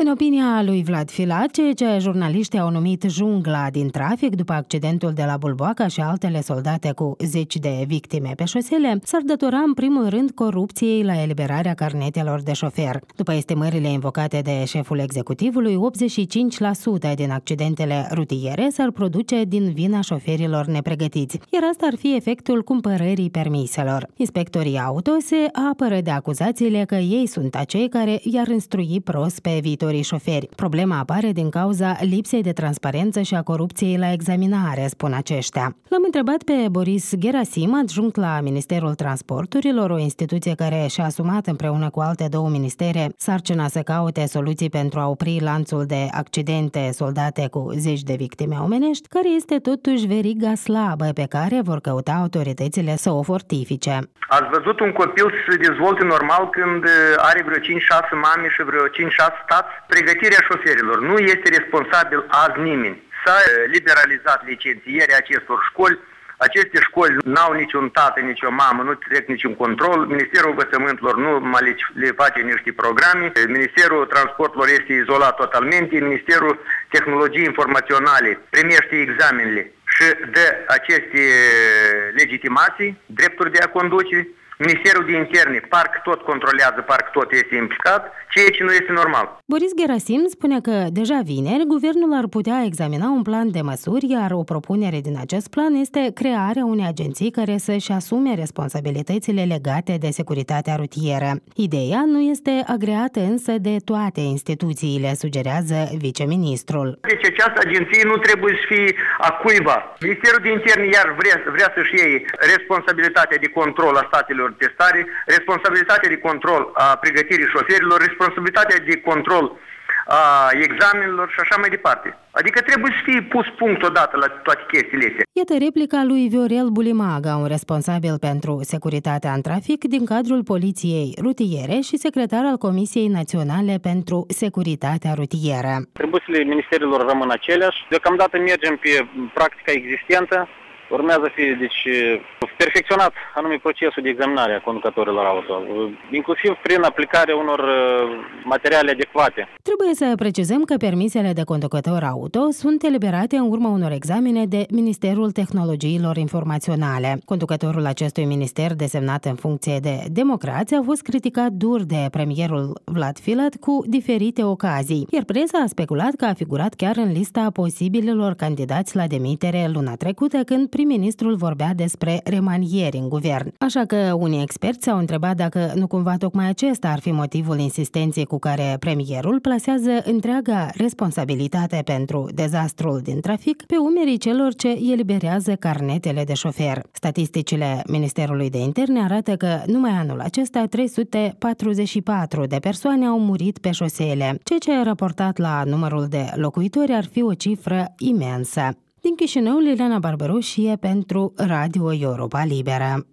În opinia lui Vlad Filat, ceea ce jurnaliștii au numit jungla din trafic după accidentul de la Bulboaca și altele soldate cu zeci de victime pe șosele, s-ar datora în primul rând corupției la eliberarea carnetelor de șofer. După estimările invocate de șeful executivului, 85% din accidentele rutiere s-ar produce din vina șoferilor nepregătiți, iar asta ar fi efectul cumpărării permiselor. Inspectorii auto se apără de acuzațiile că ei sunt acei care i-ar instrui prost pe viitorii șoferi. Problema apare din cauza lipsei de transparență și a corupției la examinare, spun aceștia. L-am întrebat pe Boris Gerasim, adjunct la Ministerul Transporturilor, o instituție care și-a asumat împreună cu alte două ministere sarcina să caute soluții pentru a opri lanțul de accidente soldate cu zeci de victime omenești, care este totuși veriga slabă pe care vor căuta autoritățile să o fortifice. Ați văzut un copil să se dezvolte normal când are vreo 5-6 mame și vreo 5-6 tați? Pregătirea șoferilor. Nu este responsabil azi nimeni. S-a liberalizat licențierea acestor școli. Aceste școli n-au niciun tată, nicio mamă, nu trec niciun control. Ministerul Învățământelor nu mai le face niște programe. Ministerul Transporturilor este izolat totalmente. Ministerul Tehnologiei Informaționale primește examenele și dă aceste legitimații, drepturi de a conduce. Ministerul de Interne, parcă tot controlează, parcă tot este implicat, ceea ce nu este normal. Boris Gerasim spune că deja vineri guvernul ar putea examina un plan de măsuri, iar o propunere din acest plan este crearea unei agenții care să-și asume responsabilitățile legate de securitatea rutieră. Ideea nu este agreată însă de toate instituțiile, sugerează viceministrul. Deci această agenție nu trebuie să fie a cuiva. Ministerul de Interne iar vrea să-și iei responsabilitatea de control a statelor testare, responsabilitatea de control a pregătirii șoferilor, responsabilitatea de control a examenelor și așa mai departe. Adică trebuie să fie pus punct odată la toate chestiile astea. Iată replica lui Viorel Bulimaga, un responsabil pentru securitatea în trafic din cadrul Poliției Rutiere și secretar al Comisiei Naționale pentru Securitatea Rutieră. Atribuțiile ministerilor rămân aceleași. Deocamdată mergem pe practica existentă. Urmează să fie perfecționat anume procesul de examinare a conducătorilor auto, inclusiv prin aplicarea unor materiale adecvate. Trebuie să precizăm că permisele de conducător auto sunt eliberate în urma unor examene de Ministerul Tehnologiilor Informaționale. Conducătorul acestui minister, desemnat în funcție de democrație, a fost criticat dur de premierul Vlad Filat cu diferite ocazii, iar presa a speculat că a figurat chiar în lista posibililor candidați la demitere luna trecută, când prim-ministrul vorbea despre remanieri în guvern. Așa că unii experți s-au întrebat dacă nu cumva tocmai acesta ar fi motivul insistenței cu care premierul plasează întreaga responsabilitate pentru dezastrul din trafic pe umerii celor ce eliberează carnetele de șofer. Statisticile Ministerului de Interne arată că numai anul acesta 344 de persoane au murit pe șosele, ceea ce raportat la numărul de locuitori ar fi o cifră imensă. Din Chișinău, Liliana Barbaroșie pentru Radio Europa Liberă.